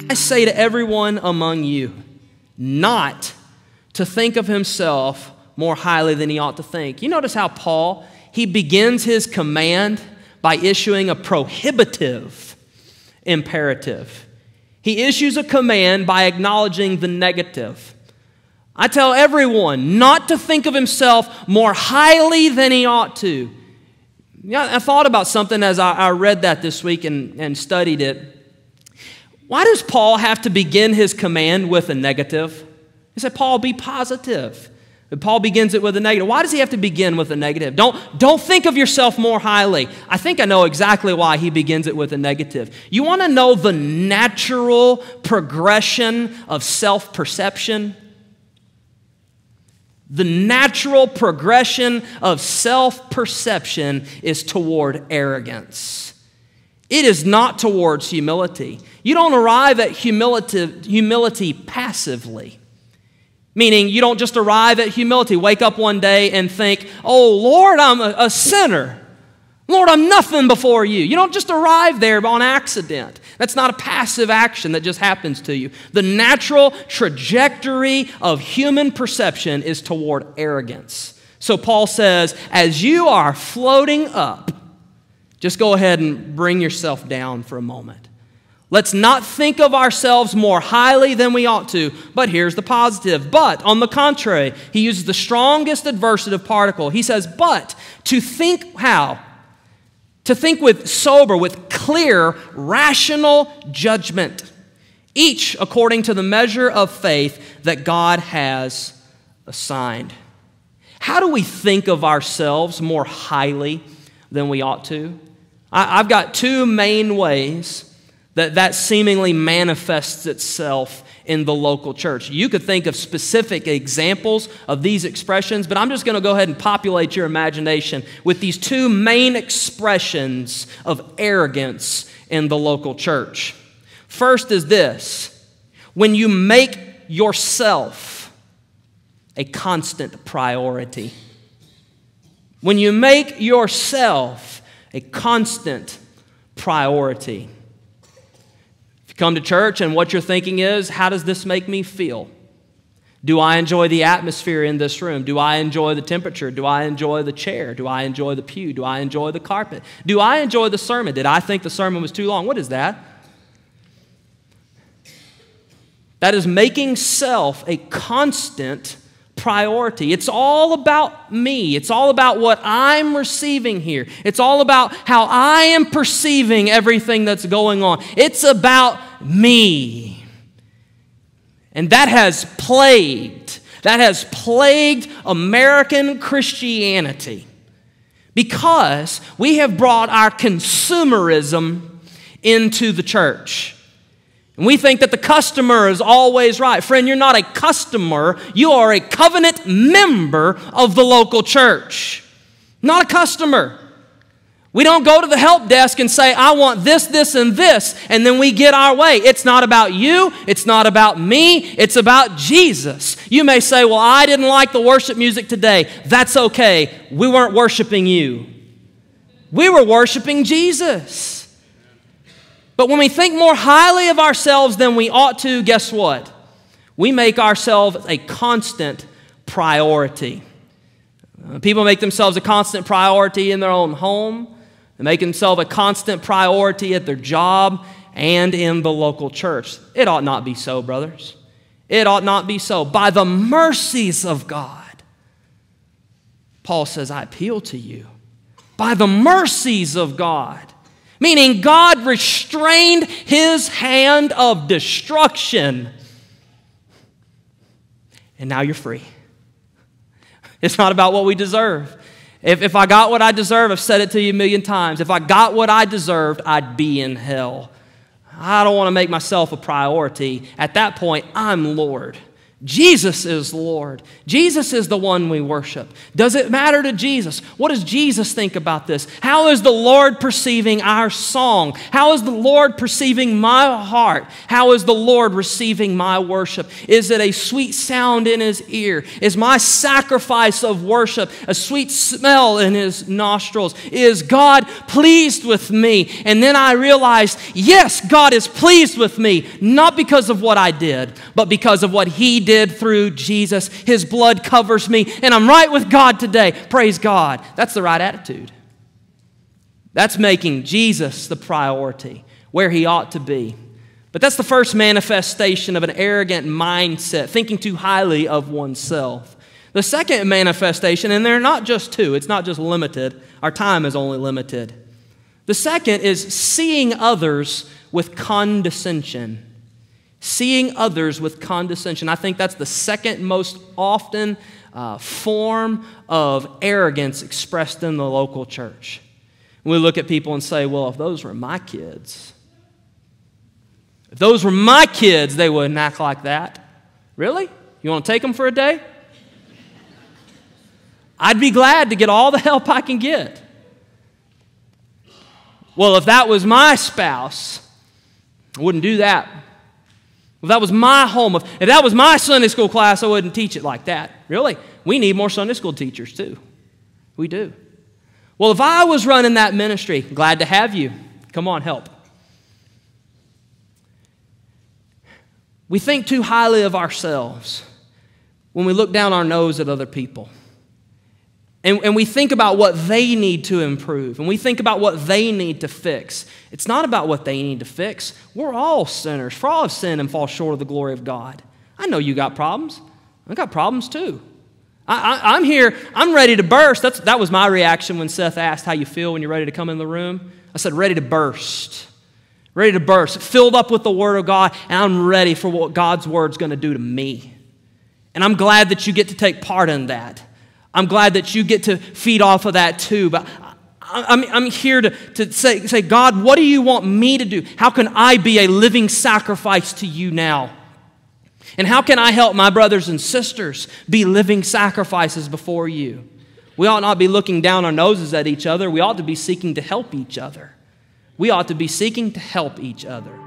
I say to everyone among you, not to think of himself more highly than he ought to think. You notice how Paul, he begins his command by issuing a prohibitive imperative. He issues a command by acknowledging the negative. I tell everyone not to think of himself more highly than he ought to. Yeah, I thought about something as I read that this week and studied it. Why does Paul have to begin his command with a negative? He said, Paul, be positive. But Paul begins it with a negative. Why does he have to begin with a negative? Don't think of yourself more highly. I think I know exactly why he begins it with a negative. You want to know the natural progression of self-perception? The natural progression of self-perception is toward arrogance. It is not towards humility. You don't arrive at humility passively. Meaning you don't just arrive at humility, wake up one day and think, oh, Lord, I'm a sinner. Lord, I'm nothing before you. You don't just arrive there on accident. That's not a passive action that just happens to you. The natural trajectory of human perception is toward arrogance. So Paul says, as you are floating up, just go ahead and bring yourself down for a moment. Let's not think of ourselves more highly than we ought to, but here's the positive. But, on the contrary, he uses the strongest adversative particle. He says, but, to think how? To think with sober, with clear, rational judgment, each according to the measure of faith that God has assigned. How do we think of ourselves more highly than we ought to? I've got two main ways that seemingly manifests itself in the local church. You could think of specific examples of these expressions, but I'm just going to go ahead and populate your imagination with these two main expressions of arrogance in the local church. First is this: when you make yourself a constant priority. When you make yourself a constant priority. Come to church and what you're thinking is, how does this make me feel? Do I enjoy the atmosphere in this room? Do I enjoy the temperature? Do I enjoy the chair? Do I enjoy the pew? Do I enjoy the carpet? Do I enjoy the sermon? Did I think the sermon was too long? What is that? That is making self a constant priority. It's all about me. It's all about what I'm receiving here. It's all about how I am perceiving everything that's going on. It's about me. And that has plagued American Christianity because we have brought our consumerism into the church. And we think that the customer is always right. Friend, you're not a customer. You are a covenant member of the local church. Not a customer. We don't go to the help desk and say, I want this, this, and this, and then we get our way. It's not about you. It's not about me. It's about Jesus. You may say, well, I didn't like the worship music today. That's okay. We weren't worshiping you. We were worshiping Jesus. But when we think more highly of ourselves than we ought to, guess what? We make ourselves a constant priority. People make themselves a constant priority in their own home. They make themselves a constant priority at their job and in the local church. It ought not be so, brothers. It ought not be so. By the mercies of God, Paul says, I appeal to you. By the mercies of God. Meaning God restrained his hand of destruction. And now you're free. It's not about what we deserve. If I got what I deserve, I've said it to you a million times. If I got what I deserved, I'd be in hell. I don't want to make myself a priority. At that point, I'm Lord. Jesus is Lord. Jesus is the one we worship. Does it matter to Jesus? What does Jesus think about this? How is the Lord perceiving our song? How is the Lord perceiving my heart? How is the Lord receiving my worship? Is it a sweet sound in His ear? Is my sacrifice of worship a sweet smell in His nostrils? Is God pleased with me? And then I realized, yes, God is pleased with me, not because of what I did, but because of what He did through Jesus. His blood covers me, and I'm right with God today. Praise God. That's the right attitude. That's making Jesus the priority, where He ought to be. But that's the first manifestation of an arrogant mindset, thinking too highly of oneself. The second manifestation, and they're not just two, it's not just limited. Our time is only limited. The second is seeing others with condescension. Seeing others with condescension. I think that's the second most often form of arrogance expressed in the local church. We look at people and say, well, if those were my kids, they wouldn't act like that. Really? You want to take them for a day? I'd be glad to get all the help I can get. Well, if that was my spouse, I wouldn't do that. If that was my home, if that was my Sunday school class, I wouldn't teach it like that. Really? We need more Sunday school teachers too. We do. Well, if I was running that ministry, glad to have you. Come on, help. We think too highly of ourselves when we look down our nose at other people. And we think about what they need to improve. And we think about what they need to fix. It's not about what they need to fix. We're all sinners. For all have sinned and fall short of the glory of God. I know you got problems. I got problems too. I'm here. I'm ready to burst. That was my reaction when Seth asked how you feel when you're ready to come in the room. I said, ready to burst. Ready to burst. Filled up with the Word of God. And I'm ready for what God's Word's going to do to me. And I'm glad that you get to take part in that. I'm glad that you get to feed off of that too. But I'm here to say, God, what do you want me to do? How can I be a living sacrifice to you now? And how can I help my brothers and sisters be living sacrifices before you? We ought not be looking down our noses at each other. We ought to be seeking to help each other. We ought to be seeking to help each other.